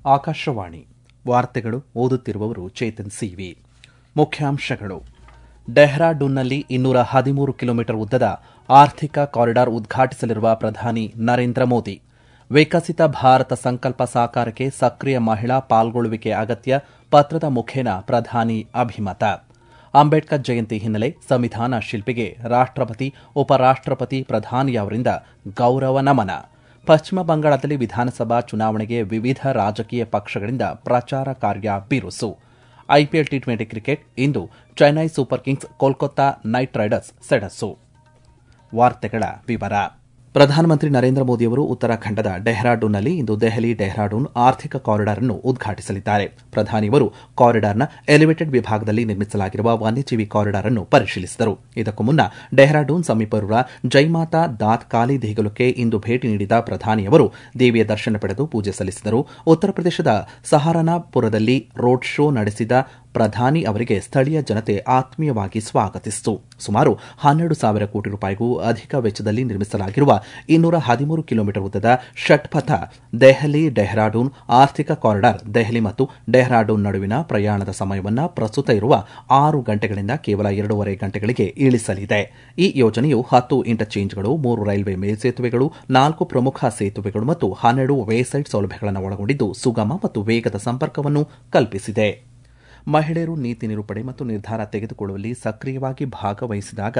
ಆಕಾಶವಾಣಿ ವಾರ್ತೆಗಳು ಓದುತ್ತಿರುವವರು ಚೇತನ್ ಸಿವಿ. ಮುಖ್ಯಾಂಶಗಳು. ಡೆಹ್ರಾಡೂನ್ನಲ್ಲಿ 213 ಕಿಲೋಮೀಟರ್ ಉದ್ದದ ಆರ್ಥಿಕ ಕಾರಿಡಾರ್ ಉದ್ಘಾಟಿಸಲಿರುವ ಪ್ರಧಾನಿ ನರೇಂದ್ರ ಮೋದಿ. ವಿಕಸಿತ ಭಾರತ ಸಂಕಲ್ಪ ಸಾಕಾರಕ್ಕೆ ಸಕ್ರಿಯ ಮಹಿಳಾ ಪಾಲ್ಗೊಳ್ಳುವಿಕೆ ಅಗತ್ಯ, ಪತ್ರದ ಮುಖೇನ ಪ್ರಧಾನಿ ಅಭಿಮತ. ಅಂಬೇಡ್ಕರ್ ಜಯಂತಿ ಹಿನ್ನೆಲೆ ಸಂವಿಧಾನ ಶಿಲ್ಪಿಗೆ ರಾಷ್ಟಪತಿ, ಉಪರಾಷ್ಟಪತಿ, ಪ್ರಧಾನಿಯವರಿಂದ ಗೌರವ ನಮನ. ಪಶ್ಚಿಮ ಬಂಗಾಳದಲ್ಲಿ ವಿಧಾನಸಭಾ ಚುನಾವಣೆಗೆ ವಿವಿಧ ರಾಜಕೀಯ ಪಕ್ಷಗಳಿಂದ ಪ್ರಚಾರ ಕಾರ್ಯ ಬಿರುಸು. ಐಪಿಎಲ್ ಟಿ20 ಕ್ರಿಕೆಟ್ ಇಂದು Chennai super kings Kolkata knight riders ಸೆಣಸು. ವಾರ್ತೆಗಳ ವಿವರ. ಪ್ರಧಾನಮಂತ್ರಿ ನರೇಂದ್ರ ಮೋದಿಯವರು ಉತ್ತರಾಖಂಡದ ಡೆಹ್ರಾಡೂನ್ನಲ್ಲಿ ಇಂದು ದೆಹಲಿ ಡೆಹ್ರಾಡೂನ್ ಆರ್ಥಿಕ ಕಾರಿಡಾರ್ ಅನ್ನು ಉದ್ಘಾಟಿಸಲಿದ್ದಾರೆ. ಪ್ರಧಾನಿಯವರು ಕಾರಿಡಾರ್ನ ಎಲಿವೇಟೆಡ್ ವಿಭಾಗದಲ್ಲಿ ನಿರ್ಮಿಸಲಾಗಿರುವ ವನ್ಯಜೀವಿ ಕಾರಿಡಾರ್ ಅನ್ನು ಪರಿಶೀಲಿಸಿದರು. ಇದಕ್ಕೂ ಮುನ್ನ ಡೆಹ್ರಾಡೂನ್ ಸಮೀಪವಿರುವ ಜೈಮಾತಾ ದಾತ್ ಕಾಲಿ ದೇಗುಲಕ್ಕೆ ಇಂದು ಭೇಟಿ ನೀಡಿದ ಪ್ರಧಾನಿಯವರು ದೇವಿಯ ದರ್ಶನ ಪಡೆದು ಪೂಜೆ ಸಲ್ಲಿಸಿದರು. ಉತ್ತರ ಪ್ರದೇಶದ ಸಹಾರನ್ಪುರದಲ್ಲಿ ರೋಡ್ ಶೋ ನಡೆಸಿದ ಪ್ರಧಾನಿ ಅವರಿಗೆ ಸ್ಥಳೀಯ ಜನತೆ ಆತ್ಮೀಯವಾಗಿ ಸ್ವಾಗತಿಸಿತು. ಸುಮಾರು 12,000 ಕೋಟಿ ರೂಪಾಯಿಗೂ ಅಧಿಕ ವೆಚ್ಚದಲ್ಲಿ ನಿರ್ಮಿಸಲಾಗಿರುವ 213 ಕಿಲೋಮೀಟರ್ ಉದ್ದದ ಷಟ್ಪಥ ದೆಹಲಿ ಡೆಹ್ರಾಡೂನ್ ಆರ್ಥಿಕ ಕಾರಿಡಾರ್ ದೆಹಲಿ ಮತ್ತು ಡೆಹ್ರಾಡೂನ್ ನಡುವಿನ ಪ್ರಯಾಣದ ಸಮಯವನ್ನು ಪ್ರಸ್ತುತ ಇರುವ 6 ಗಂಟೆಗಳಿಂದ ಕೇವಲ 2.5 ಗಂಟೆಗಳಿಗೆ ಇಳಿಸಲಿದೆ. ಈ ಯೋಜನೆಯು 10 ಇಂಟರ್ಚೇಂಜ್ಗಳು, 3 ರೈಲ್ವೆ ಮೇಲ್ಸೇತುವೆಗಳು, 4 ಪ್ರಮುಖ ಸೇತುವೆಗಳು ಮತ್ತು 12 ವೇಸೈಡ್ ಸೌಲಭ್ಯಗಳನ್ನು ಒಳಗೊಂಡಿದ್ದು ಸುಗಮ ಮತ್ತು ವೇಗದ ಸಂಪರ್ಕವನ್ನು ಕಲ್ಪಿಸಿದೆ. ಮಹಿಳೆಯರು ನೀತಿ ನಿರೂಪಣೆ ಮತ್ತು ನಿರ್ಧಾರ ತೆಗೆದುಕೊಳ್ಳುವಲ್ಲಿ ಸಕ್ರಿಯವಾಗಿ ಭಾಗವಹಿಸಿದಾಗ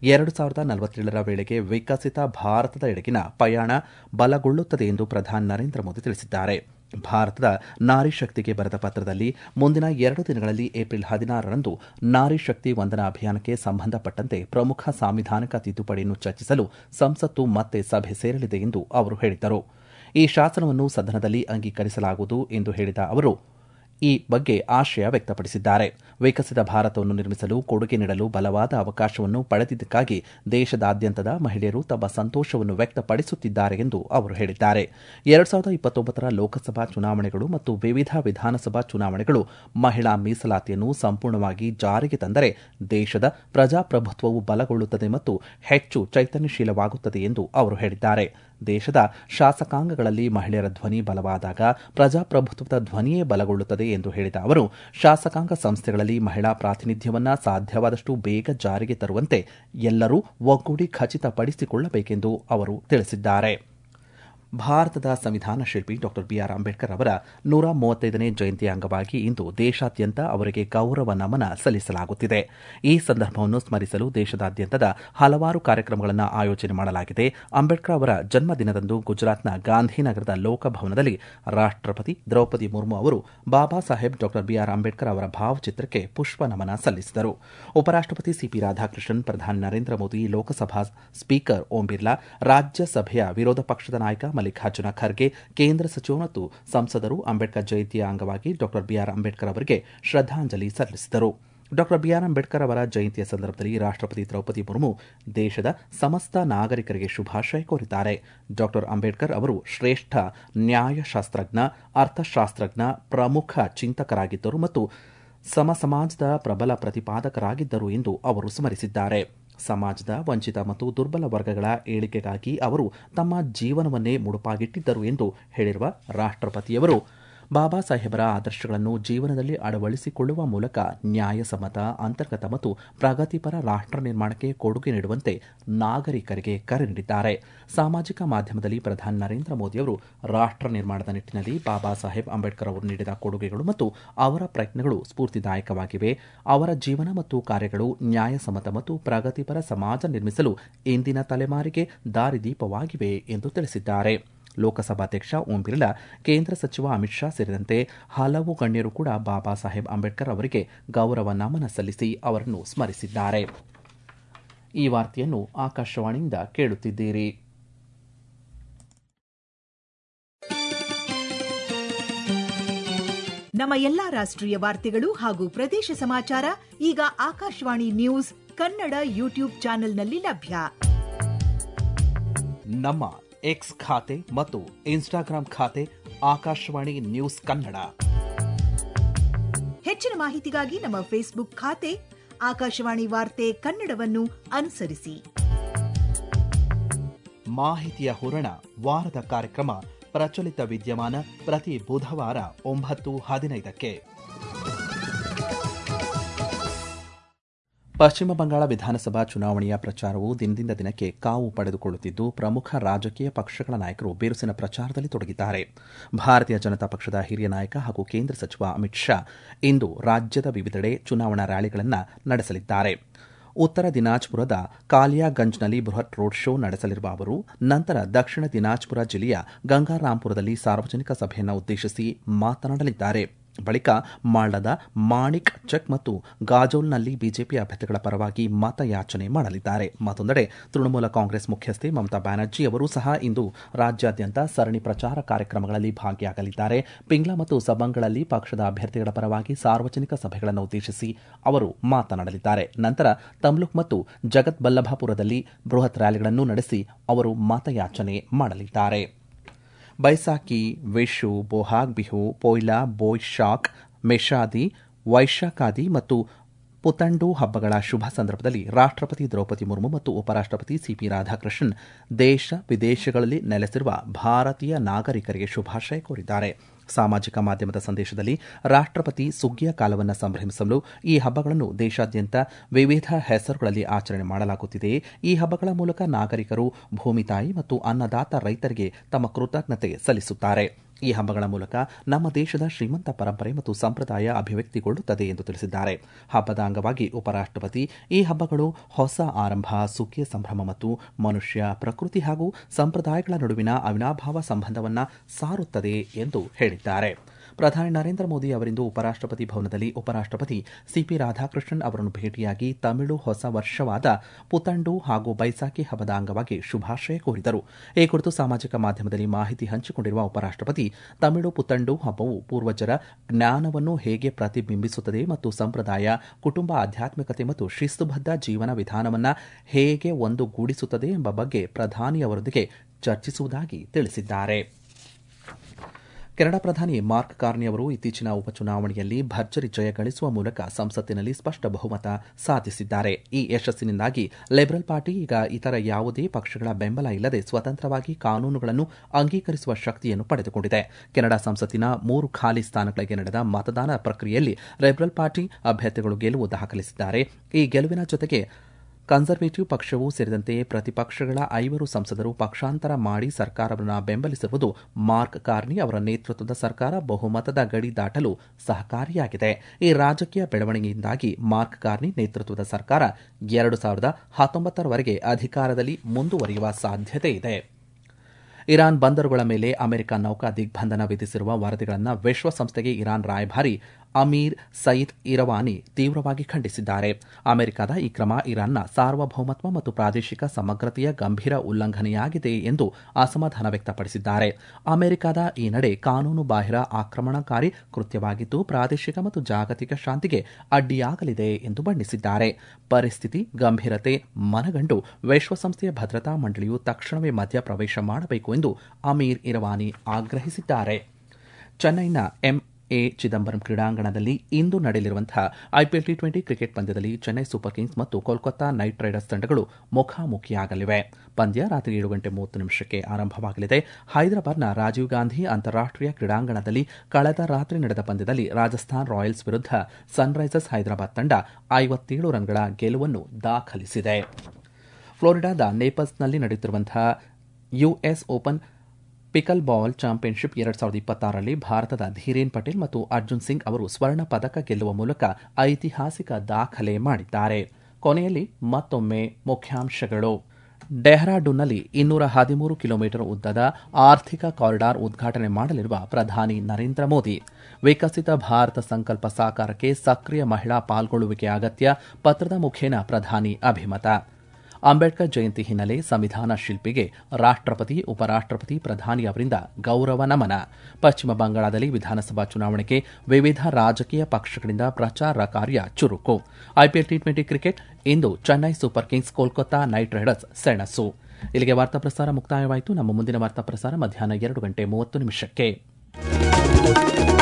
2047ರ ವೇಳೆಗೆ ವಿಕಸಿತ ಭಾರತದ ಎಡೆಗಿನ ಪಯಣ ಬಲಗೊಳ್ಳುತ್ತದೆ ಎಂದು ಪ್ರಧಾನಿ ನರೇಂದ್ರ ಮೋದಿ ತಿಳಿಸಿದ್ದಾರೆ. ಭಾರತದ ನಾರಿ ಶಕ್ತಿಗೆ ಬರೆದ ಪತ್ರದಲ್ಲಿ ಮುಂದಿನ 2 ದಿನಗಳಲ್ಲಿ ಏಪ್ರಿಲ್ 16ರಂದು ನಾರಿ ಶಕ್ತಿ ವಂದನಾ ಅಭಿಯಾನಕ್ಕೆ ಸಂಬಂಧಪಟ್ಟಂತೆ ಪ್ರಮುಖ ಸಾಂವಿಧಾನಿಕ ತಿದ್ದುಪಡಿಯನ್ನು ಚರ್ಚಿಸಲು ಸಂಸತ್ತು ಮತ್ತೆ ಸಭೆ ಸೇರಲಿದೆ ಎಂದು ಅವರು ಹೇಳಿದರು. ಈ ಶಾಸನವನ್ನು ಸದನದಲ್ಲಿ ಅಂಗೀಕರಿಸಲಾಗುವುದು ಎಂದು ಹೇಳಿದ ಅವರು ಈ ಬಗ್ಗೆ ಆಶಯ ವ್ಯಕ್ತಪಡಿಸಿದ್ದಾರೆ. ವಿಕಸಿತ ಭಾರತವನ್ನು ನಿರ್ಮಿಸಲು ಕೊಡುಗೆ ನೀಡಲು ಬಲವಾದ ಅವಕಾಶವನ್ನು ಪಡೆದಿದ್ದಕ್ಕಾಗಿ ದೇಶದಾದ್ಯಂತದ ಮಹಿಳೆಯರು ತಮ್ಮ ಸಂತೋಷವನ್ನು ವ್ಯಕ್ತಪಡಿಸುತ್ತಿದ್ದಾರೆ ಎಂದು ಅವರು ಹೇಳಿದ್ದಾರೆ. 2029ರ ಲೋಕಸಭಾ ಚುನಾವಣೆಗಳು ಮತ್ತು ವಿವಿಧ ವಿಧಾನಸಭಾ ಚುನಾವಣೆಗಳು ಮಹಿಳಾ ಮೀಸಲಾತಿಯನ್ನು ಸಂಪೂರ್ಣವಾಗಿ ಜಾರಿಗೆ ತಂದರೆ ದೇಶದ ಪ್ರಜಾಪ್ರಭುತ್ವವು ಬಲಗೊಳ್ಳುತ್ತದೆ ಮತ್ತು ಹೆಚ್ಚು ಚೈತನ್ಯಶೀಲವಾಗುತ್ತದೆ ಎಂದು ಅವರು ಹೇಳಿದ್ದಾರೆ. ದೇಶದ ಶಾಸಕಾಂಗಗಳಲ್ಲಿ ಮಹಿಳೆಯರ ಧ್ವನಿ ಬಲವಾದಾಗ ಪ್ರಜಾಪ್ರಭುತ್ವದ ಧ್ವನಿಯೇ ಬಲಗೊಳ್ಳುತ್ತದೆ ಎಂದು ಹೇಳಿದ ಅವರು ಶಾಸಕಾಂಗ ಸಂಸ್ಥೆಗಳಲ್ಲಿ ಮಹಿಳಾ ಪ್ರಾತಿನಿಧ್ಯವನ್ನು ಸಾಧ್ಯವಾದಷ್ಟು ಬೇಗ ಜಾರಿಗೆ ತರುವಂತೆ ಎಲ್ಲರೂ ಒಗ್ಗೂಡಿ ಖಚಿತಪಡಿಸಿಕೊಳ್ಳಬೇಕೆಂದು ಅವರು ತಿಳಿಸಿದ್ದಾರೆ. ಭಾರತದ ಸಂವಿಧಾನ ಶಿಲ್ಪಿ ಡಾ ಬಿಆರ್ ಅಂಬೇಡ್ಕರ್ ಅವರ 135ನೇ ಜಯಂತಿಯ ಅಂಗವಾಗಿ ಇಂದು ದೇಶಾದ್ಯಂತ ಅವರಿಗೆ ಗೌರವ ನಮನ ಸಲ್ಲಿಸಲಾಗುತ್ತಿದೆ. ಈ ಸಂದರ್ಭವನ್ನು ಸ್ಮರಿಸಲು ದೇಶದಾದ್ಯಂತದ ಹಲವಾರು ಕಾರ್ಯಕ್ರಮಗಳನ್ನು ಆಯೋಜನೆ ಮಾಡಲಾಗಿದೆ. ಅಂಬೇಡ್ಕರ್ ಅವರ ಜನ್ಮದಿನದಂದು ಗುಜರಾತ್ನ ಗಾಂಧಿನಗರದ ಲೋಕಭವನದಲ್ಲಿ ರಾಷ್ಟಪತಿ ದ್ರೌಪದಿ ಮುರ್ಮು ಅವರು ಬಾಬಾ ಸಾಹೇಬ್ ಡಾ ಬಿಆರ್ ಅಂಬೇಡ್ಕರ್ ಅವರ ಭಾವಚಿತ್ರಕ್ಕೆ ಪುಷ್ಪ ನಮನ ಸಲ್ಲಿಸಿದರು. ಉಪರಾಷ್ಟಪತಿ ಸಿಪಿ ರಾಧಾಕೃಷ್ಣನ್, ಪ್ರಧಾನಿ ನರೇಂದ್ರ ಮೋದಿ, ಲೋಕಸಭಾ ಸ್ಪೀಕರ್ ಓಂ ಬಿರ್ಲಾ, ರಾಜ್ಯಸಭೆಯ ವಿರೋಧ ಪಕ್ಷದ ನಾಯಕ ಮಲ್ಲಿಕಾರ್ಜುನ ಖರ್ಗೆ, ಕೇಂದ್ರ ಸಚಿವರು ಮತ್ತು ಸಂಸದರು ಅಂಬೇಡ್ಕರ್ ಜಯಂತಿಯ ಅಂಗವಾಗಿ ಡಾ ಬಿಆರ್ ಅಂಬೇಡ್ಕರ್ ಅವರಿಗೆ ಶ್ರದ್ಧಾಂಜಲಿ ಸಲ್ಲಿಸಿದರು. ಡಾ ಬಿಆರ್ ಅಂಬೇಡ್ಕರ್ ಅವರ ಜಯಂತಿಯ ಸಂದರ್ಭದಲ್ಲಿ ರಾಷ್ಟಪತಿ ದ್ರೌಪದಿ ಮುರ್ಮು ದೇಶದ ಸಮಸ್ತ ನಾಗರಿಕರಿಗೆ ಶುಭಾಶಯ ಕೋರಿದ್ದಾರೆ. ಡಾ ಅಂಬೇಡ್ಕರ್ ಅವರು ಶ್ರೇಷ್ಠ ನ್ಯಾಯಶಾಸ್ತ್ರಜ್ಞ, ಅರ್ಥಶಾಸ್ತ್ರಜ್ಞ, ಪ್ರಮುಖ ಚಿಂತಕರಾಗಿದ್ದರು ಮತ್ತು ಸಮಾಜದ ಪ್ರಬಲ ಪ್ರತಿಪಾದಕರಾಗಿದ್ದರು ಎಂದು ಅವರು ಸ್ಮರಿಸಿದ್ದಾರೆ. ಸಮಾಜದ ವಂಚಿತ ಮತ್ತು ದುರ್ಬಲ ವರ್ಗಗಳ ಏಳಿಗೆಗಾಗಿ ಅವರು ತಮ್ಮ ಜೀವನವನ್ನೇ ಮುಡುಪಾಗಿಟ್ಟಿದ್ದರು ಎಂದು ಹೇಳಿರುವ ರಾಷ್ಟಪತಿಯವರು ಬಾಬಾ ಸಾಹೇಬರ ಆದರ್ಶಗಳನ್ನು ಜೀವನದಲ್ಲಿ ಅಳವಡಿಸಿಕೊಳ್ಳುವ ಮೂಲಕ ನ್ಯಾಯಸಮ್ಮತ, ಅಂತರ್ಗತ ಮತ್ತು ಪ್ರಗತಿಪರ ರಾಷ್ಟ್ರ ನಿರ್ಮಾಣಕ್ಕೆ ಕೊಡುಗೆ ನೀಡುವಂತೆ ನಾಗರಿಕರಿಗೆ ಕರೆ ನೀಡಿದ್ದಾರೆ. ಸಾಮಾಜಿಕ ಮಾಧ್ಯಮದಲ್ಲಿ ಪ್ರಧಾನಿ ನರೇಂದ್ರ ಮೋದಿಯವರು ರಾಷ್ಟ್ರ ನಿರ್ಮಾಣದ ನಿಟ್ಟಿನಲ್ಲಿ ಬಾಬಾ ಸಾಹೇಬ್ ಅಂಬೇಡ್ಕರ್ ಅವರು ನೀಡಿದ ಕೊಡುಗೆಗಳು ಮತ್ತು ಅವರ ಪ್ರಯತ್ನಗಳು ಸ್ಫೂರ್ತಿದಾಯಕವಾಗಿವೆ. ಅವರ ಜೀವನ ಮತ್ತು ಕಾರ್ಯಗಳು ನ್ಯಾಯಸಮ್ಮತ ಮತ್ತು ಪ್ರಗತಿಪರ ಸಮಾಜ ನಿರ್ಮಿಸಲು ಇಂದಿನ ತಲೆಮಾರಿಗೆ ದಾರಿದೀಪವಾಗಿವೆ ಎಂದು ತಿಳಿಸಿದ್ದಾರೆ. ಲೋಕಸಭಾಧ್ಯಕ್ಷ ಓಂ ಬಿರ್ಲಾ, ಕೇಂದ್ರ ಸಚಿವ ಅಮಿತ್ ಶಾ ಸೇರಿದಂತೆ ಹಲವು ಗಣ್ಯರು ಕೂಡ ಬಾಬಾ ಸಾಹೇಬ್ ಅಂಬೇಡ್ಕರ್ ಅವರಿಗೆ ಗೌರವ ನಮನ ಸಲ್ಲಿಸಿ ಅವರನ್ನು ಸ್ಮರಿಸಿದ್ದಾರೆ. ಈ ವಾರ್ತೆಯನ್ನು ಆಕಾಶವಾಣಿಯಿಂದ ಕೇಳುತ್ತಿದ್ದೀರಿ. ನಮ್ಮ ಎಲ್ಲಾ ರಾಷ್ಟ್ರೀಯ ವಾರ್ತೆಗಳು ಹಾಗೂ ಪ್ರದೇಶ ಸಮಾಚಾರ ಈಗ ಆಕಾಶವಾಣಿ ನ್ಯೂಸ್ ಕನ್ನಡ ಯೂಟ್ಯೂಬ್ ಚಾನೆಲ್ನಲ್ಲಿ ಲಭ್ಯ. ನಮ್ಮ ಎಕ್ಸ್ ಖಾತೆ ಮತ್ತು ಇನ್ಸ್ಟಾಗ್ರಾಂ ಖಾತೆ ಆಕಾಶವಾಣಿ ನ್ಯೂಸ್ ಕನ್ನಡ. ಹೆಚ್ಚಿನ ಮಾಹಿತಿಗಾಗಿ ನಮ್ಮ ಫೇಸ್ಬುಕ್ ಖಾತೆ ಆಕಾಶವಾಣಿ ವಾರ್ತೆ ಕನ್ನಡವನ್ನು ಅನುಸರಿಸಿ. ಮಾಹಿತಿಯ ಹೂರಣ, ವಾರದ ಕಾರ್ಯಕ್ರಮ ಪ್ರಚಲಿತ ವಿದ್ಯಮಾನ ಪ್ರತಿ ಬುಧವಾರ 9:15ಕ್ಕೆ. ಪಶ್ಚಿಮ ಬಂಗಾಳ ವಿಧಾನಸಭಾ ಚುನಾವಣೆಯ ಪ್ರಚಾರವು ದಿನದಿಂದ ದಿನಕ್ಕೆ ಕಾವು ಪಡೆದುಕೊಳ್ಳುತ್ತಿದ್ದು, ಪ್ರಮುಖ ರಾಜಕೀಯ ಪಕ್ಷಗಳ ನಾಯಕರು ಬಿರುಸಿನ ಪ್ರಚಾರದಲ್ಲಿ ತೊಡಗಿದ್ದಾರೆ. ಭಾರತೀಯ ಜನತಾ ಪಕ್ಷದ ಹಿರಿಯ ನಾಯಕ ಹಾಗೂ ಕೇಂದ್ರ ಸಚಿವ ಅಮಿತ್ ಶಾ ಇಂದು ರಾಜ್ಯದ ವಿವಿಧೆಡೆ ಚುನಾವಣಾ ರ್ಯಾಲಿಗಳನ್ನು ನಡೆಸಲಿದ್ದಾರೆ. ಉತ್ತರ ದಿನಾಜ್ಪುರದ ಕಾಲಿಯಾಗಂಜ್ನಲ್ಲಿ ಬೃಹತ್ ರೋಡ್ ಶೋ ನಡೆಸಲಿರುವ ಅವರು ನಂತರ ದಕ್ಷಿಣ ದಿನಾಜ್ಪುರ ಜಿಲ್ಲೆಯ ಗಂಗಾರಾಂಪುರದಲ್ಲಿ ಸಾರ್ವಜನಿಕ ಸಭೆಯನ್ನು ಉದ್ದೇಶಿಸಿ ಮಾತನಾಡಲಿದ್ದಾರೆ. ಬಳಿಕ ಮಾಲ್ಡಾದ ಮಾಣಿಕ್ ಚಕ್ ಮತ್ತು ಗಾಜೋಲ್ನಲ್ಲಿ ಬಿಜೆಪಿ ಅಭ್ಯರ್ಥಿಗಳ ಪರವಾಗಿ ಮತಯಾಚನೆ ಮಾಡಲಿದ್ದಾರೆ. ಮತ್ತೊಂದೆಡೆ ತೃಣಮೂಲ ಕಾಂಗ್ರೆಸ್ ಮುಖ್ಯಸ್ಥೆ ಮಮತಾ ಬ್ಯಾನರ್ಜಿ ಅವರು ಸಹ ಇಂದು ರಾಜ್ಯಾದ್ಯಂತ ಸರಣಿ ಪ್ರಚಾರ ಕಾರ್ಯಕ್ರಮಗಳಲ್ಲಿ ಭಾಗಿಯಾಗಲಿದ್ದಾರೆ. ಪಿಂಗ್ಲಾ ಮತ್ತು ಸಬಂಗಳಲ್ಲಿ ಪಕ್ಷದ ಅಭ್ಯರ್ಥಿಗಳ ಪರವಾಗಿ ಸಾರ್ವಜನಿಕ ಸಭೆಗಳನ್ನು ಉದ್ದೇಶಿಸಿ ಅವರು ಮಾತನಾಡಲಿದ್ದಾರೆ. ನಂತರ ತಮ್ಲುಕ್ ಮತ್ತು ಜಗತ್ಬಲ್ಲಭಪುರದಲ್ಲಿ ಬೃಹತ್ ರ್ಯಾಲಿಗಳನ್ನು ನಡೆಸಿ ಅವರು ಮತಯಾಚನೆ ಮಾಡಲಿದ್ದಾರೆ. ಬೈಸಾಖಿ, ವಿಶು, ಬೋಹಾಗ್ ಬಿಹು, ಪೊಯ್ಲಾ, ಬೋಯ್ಶಾಕ್, ಮೆಷಾದಿ, ವೈಶಾಖಾದಿ ಮತ್ತು ಪುತಂಡು ಹಬ್ಬಗಳ ಶುಭ ಸಂದರ್ಭದಲ್ಲಿ ರಾಷ್ಟಪತಿ ದ್ರೌಪದಿ ಮುರ್ಮು ಮತ್ತು ಉಪರಾಷ್ಟಪತಿ ಸಿಪಿ ರಾಧಾಕೃಷ್ಣನ್ ದೇಶ ವಿದೇಶಗಳಲ್ಲಿ ನೆಲೆಸಿರುವ ಭಾರತೀಯ ನಾಗರಿಕರಿಗೆ ಶುಭಾಶಯ ಕೋರಿದ್ದಾರೆ. ಸಾಮಾಜಿಕ ಮಾಧ್ಯಮದ ಸಂದೇಶದಲ್ಲಿ ರಾಷ್ಟಪತಿ ಸುಗ್ಗಿಯ ಕಾಲವನ್ನು ಸಂಭ್ರಮಿಸಲು ಈ ಹಬ್ಬಗಳನ್ನು ದೇಶಾದ್ಯಂತ ವಿವಿಧ ಹೆಸರುಗಳಲ್ಲಿ ಆಚರಣೆ ಮಾಡಲಾಗುತ್ತಿದೆ. ಈ ಹಬ್ಬಗಳ ಮೂಲಕ ನಾಗರಿಕರು ಭೂಮಿ ತಾಯಿ ಮತ್ತು ಅನ್ನದಾತ ರೈತರಿಗೆ ತಮ್ಮ ಕೃತಜ್ಞತೆ ಸಲ್ಲಿಸುತ್ತಾರೆ. ಈ ಹಬ್ಬಗಳ ಮೂಲಕ ನಮ್ಮ ದೇಶದ ಶ್ರೀಮಂತ ಪರಂಪರೆ ಮತ್ತು ಸಂಪ್ರದಾಯ ಅಭಿವ್ಯಕ್ತಿಗೊಳ್ಳುತ್ತದೆ ಎಂದು ತಿಳಿಸಿದ್ದಾರೆ. ಹಬ್ಬದ ಅಂಗವಾಗಿ ಉಪರಾಷ್ಟಪತಿ ಈ ಹಬ್ಬಗಳು ಹೊಸ ಆರಂಭ, ಸುಗ್ಗಿಯ ಸಂಭ್ರಮ ಮತ್ತು ಮನುಷ್ಯ, ಪ್ರಕೃತಿ ಹಾಗೂ ಸಂಪ್ರದಾಯಗಳ ನಡುವಿನ ಅವಿನಾಭಾವ ಸಂಬಂಧವನ್ನು ಸಾರುತ್ತದೆ ಎಂದು ಹೇಳಿದ್ದಾರೆ. ಪ್ರಧಾನಿ ನರೇಂದ್ರ ಮೋದಿ ಅವರಿಂದು ಉಪರಾಷ್ಟಪತಿ ಭವನದಲ್ಲಿ ಉಪರಾಷ್ಟಪತಿ ಸಿಪಿ ರಾಧಾಕೃಷ್ಣನ್ ಅವರನ್ನು ಭೇಟಿಯಾಗಿ ತಮಿಳು ಹೊಸ ವರ್ಷವಾದ ಪುತಂಡು ಹಾಗೂ ಬೈಸಾಖಿ ಹಬ್ಬದ ಅಂಗವಾಗಿ ಶುಭಾಶಯ ಕೋರಿದರು. ಈ ಕುರಿತು ಸಾಮಾಜಿಕ ಮಾಧ್ಯಮದಲ್ಲಿ ಮಾಹಿತಿ ಹಂಚಿಕೊಂಡಿರುವ ಉಪರಾಷ್ಟಪತಿ, ತಮಿಳು ಪುತಂಡು ಹಬ್ಬವು ಪೂರ್ವಜರ ಜ್ಞಾನವನ್ನು ಹೇಗೆ ಪ್ರತಿಬಿಂಬಿಸುತ್ತದೆ ಮತ್ತು ಸಂಪ್ರದಾಯ, ಕುಟುಂಬ, ಆಧ್ಯಾತ್ಮಿಕತೆ ಮತ್ತು ಶಿಸ್ತುಬದ್ಧ ಜೀವನ ವಿಧಾನವನ್ನು ಹೇಗೆ ಒಂದುಗೂಡಿಸುತ್ತದೆ ಎಂಬ ಬಗ್ಗೆ ಪ್ರಧಾನಿಯವರೊಂದಿಗೆ ಚರ್ಚಿಸುವುದಾಗಿ ತಿಳಿಸಿದ್ದಾರೆ. ಕೆನಡಾ ಪ್ರಧಾನಿ ಮಾರ್ಕ್ ಕಾರ್ನಿ ಅವರು ಇತ್ತೀಚಿನ ಉಪಚುನಾವಣೆಯಲ್ಲಿ ಭರ್ಜರಿ ಜಯ ಗಳಿಸುವ ಮೂಲಕ ಸಂಸತ್ತಿನಲ್ಲಿ ಸ್ಪಷ್ಟ ಬಹುಮತ ಸಾಧಿಸಿದ್ದಾರೆ. ಈ ಯಶಸ್ಸಿನಿಂದಾಗಿ ಲಿಬರಲ್ ಪಾರ್ಟಿ ಈಗ ಇತರ ಯಾವುದೇ ಪಕ್ಷಗಳ ಬೆಂಬಲ ಇಲ್ಲದೆ ಸ್ವತಂತ್ರವಾಗಿ ಕಾನೂನುಗಳನ್ನು ಅಂಗೀಕರಿಸುವ ಶಕ್ತಿಯನ್ನು ಪಡೆದುಕೊಂಡಿದೆ. ಕೆನಡಾ ಸಂಸತ್ತಿನ 3 ಖಾಲಿ ಸ್ಥಾನಗಳಿಗೆ ನಡೆದ ಮತದಾನ ಪ್ರಕ್ರಿಯೆಯಲ್ಲಿ ಲಿಬರಲ್ ಪಾರ್ಟಿ ಅಭ್ಯರ್ಥಿಗಳು ಗೆಲುವು ದಾಖಲಿಸಿದ್ದಾರೆ. ಈ ಗೆಲುವಿನ ಜೊತೆಗೆ ಕನ್ಸರ್ವೇಟಿವ್ ಪಕ್ಷವೂ ಸೇರಿದಂತೆ ಪ್ರತಿಪಕ್ಷಗಳ 5 ಸಂಸದರು ಪಕ್ಷಾಂತರ ಮಾಡಿ ಸರ್ಕಾರವನ್ನು ಬೆಂಬಲಿಸಿರುವುದು ಮಾರ್ಕ್ ಕಾರ್ನಿ ಅವರ ನೇತೃತ್ವದ ಸರ್ಕಾರ ಬಹುಮತದ ಗಡಿ ದಾಟಲು ಸಹಕಾರಿಯಾಗಿದೆ. ಈ ರಾಜಕೀಯ ಬೆಳವಣಿಗೆಯಿಂದಾಗಿ ಮಾರ್ಕ್ ಕಾರ್ನಿ ನೇತೃತ್ವದ ಸರ್ಕಾರ 2019 ಅಧಿಕಾರದಲ್ಲಿ ಮುಂದುವರಿಯುವ ಸಾಧ್ಯತೆ ಇದೆ. ಇರಾನ್ ಬಂದರುಗಳ ಮೇಲೆ ಅಮೆರಿಕ ನೌಕಾ ದಿಗ್ಬಂಧನ ವಿಧಿಸಿರುವ ವರದಿಗಳನ್ನು ವಿಶ್ವಸಂಸ್ಥೆಗೆ ಇರಾನ್ ರಾಯಭಾರಿ ಅಮೀರ್ ಸಯೀದ್ ಇರವಾನಿ ತೀವ್ರವಾಗಿ ಖಂಡಿಸಿದ್ದಾರೆ. ಅಮೆರಿಕದ ಈ ಕ್ರಮ ಇರಾನ್ನ ಸಾರ್ವಭೌಮತ್ವ ಮತ್ತು ಪ್ರಾದೇಶಿಕ ಸಮಗ್ರತೆಯ ಗಂಭೀರ ಉಲ್ಲಂಘನೆಯಾಗಿದೆ ಎಂದು ಅಸಮಾಧಾನ ವ್ಯಕ್ತಪಡಿಸಿದ್ದಾರೆ. ಅಮೆರಿಕದ ಈ ನಡೆ ಕಾನೂನು ಬಾಹಿರ ಆಕ್ರಮಣಕಾರಿ ಕೃತ್ಯವಾಗಿದ್ದು ಪ್ರಾದೇಶಿಕ ಮತ್ತು ಜಾಗತಿಕ ಶಾಂತಿಗೆ ಅಡ್ಡಿಯಾಗಲಿದೆ ಎಂದು ಬಣ್ಣಿಸಿದ್ದಾರೆ. ಪರಿಸ್ಥಿತಿ ಗಂಭೀರತೆ ಮನಗಂಡು ವಿಶ್ವಸಂಸ್ಥೆಯ ಭದ್ರತಾ ಮಂಡಳಿಯು ತಕ್ಷಣವೇ ಮಧ್ಯಪ್ರವೇಶ ಮಾಡಬೇಕು ಎಂದು ಅಮೀರ್ ಇರವಾನಿ ಆಗ್ರಹಿಸಿದ್ದಾರೆ. ಚೆನ್ನೈನ ಎಂಎ ಚಿದಂಬರಂ ಕ್ರೀಡಾಂಗಣದಲ್ಲಿ ಇಂದು ನಡೆಯಲಿರುವಂತಹ ಐಪಿಎಲ್ ಟಿ20 ಕ್ರಿಕೆಟ್ ಪಂದ್ಯದಲ್ಲಿ ಚೆನ್ನೈ ಸೂಪರ್ ಕಿಂಗ್ಸ್ ಮತ್ತು ಕೋಲ್ಕತ್ತಾ ನೈಟ್ ರೈಡರ್ಸ್ ತಂಡಗಳು ಮುಖಾಮುಖಿಯಾಗಲಿವೆ. ಪಂದ್ಯ ರಾತ್ರಿ 7:30 ಆರಂಭವಾಗಲಿದೆ. ಹೈದರಾಬಾದ್ನ ರಾಜೀವ್ ಗಾಂಧಿ ಅಂತಾರಾಷ್ಟೀಯ ಕ್ರೀಡಾಂಗಣದಲ್ಲಿ ಕಳೆದ ರಾತ್ರಿ ನಡೆದ ಪಂದ್ಯದಲ್ಲಿ ರಾಜಸ್ಥಾನ್ ರಾಯಲ್ಸ್ ವಿರುದ್ಧ ಸನ್ರೈಸರ್ಸ್ ಹೈದರಾಬಾದ್ ತಂಡ 57 ರನ್ಗಳ ಗೆಲುವನ್ನು ದಾಖಲಿಸಿದೆ. ಫ್ಲೋರಿಡಾದ ನೇಪಲ್ಸ್ನಲ್ಲಿ ನಡೆಯುತ್ತಿರುವಂತಹ US open pickleball championship 2026ರಲ್ಲಿ ಭಾರತದ ಧೀರೇನ್ ಪಟೇಲ್ ಮತ್ತು ಅರ್ಜುನ್ ಸಿಂಗ್ ಅವರು ಸ್ವರ್ಣ ಪದಕ ಗೆಲ್ಲುವ ಮೂಲಕ ಐತಿಹಾಸಿಕ ದಾಖಲೆ ಮಾಡಿದ್ದಾರೆ. ಕೊನೆಯಲ್ಲಿ ಮತ್ತೊಮ್ಮೆ ಮುಖ್ಯಾಂಶಗಳು. ಡೆಹ್ರಾಡೂನ್ನಲ್ಲಿ 213 ಕಿಲೋಮೀಟರ್ ಉದ್ದದ ಆರ್ಥಿಕ ಕಾರಿಡಾರ್ ಉದ್ಘಾಟನೆ ಮಾಡಲಿರುವ ಪ್ರಧಾನಿ ನರೇಂದ್ರ ಮೋದಿ. ವಿಕಸಿತ ಭಾರತ ಸಂಕಲ್ಪ ಸಾಕಾರಕ್ಕೆ ಸಕ್ರಿಯ ಮಹಿಳಾ ಪಾಲ್ಗೊಳ್ಳುವಿಕೆ ಅಗತ್ಯ, ಪತ್ರದ ಮುಖೇನ ಪ್ರಧಾನಿ ಅಭಿಮತ. ಅಂಬೇಡ್ಕರ್ ಜಯಂತಿ ಹಿನ್ನೆಲೆ ಸಂವಿಧಾನ ಶಿಲ್ಪಿಗೆ ರಾಷ್ಟಪತಿ, ಉಪರಾಷ್ಟಪತಿ, ಪ್ರಧಾನಿ ಅವರಿಂದ ಗೌರವ ನಮನ. ಪಶ್ಚಿಮ ಬಂಗಾಳದಲ್ಲಿ ವಿಧಾನಸಭಾ ಚುನಾವಣೆಗೆ ವಿವಿಧ ರಾಜಕೀಯ ಪಕ್ಷಗಳಿಂದ ಪ್ರಚಾರ ಕಾರ್ಯ ಚುರುಕು. ಐಪಿಎಲ್ ಟಿ20 ಕ್ರಿಕೆಟ್ ಇಂದು Chennai super kings Kolkata knight riders ಸೆಣಸು. ಇಲ್ಲಿಗೆ ವಾರ್ತಾ ಪ್ರಸಾರ ಮುಕ್ತಾಯವಾಯಿತು. ನಮ್ಮ ಮುಂದಿನ ವಾರ್ತಾ ಪ್ರಸಾರ ಮಧ್ಯಾಹ್ನ 2:30 ನಿಮಿಷಕ್ಕೆ.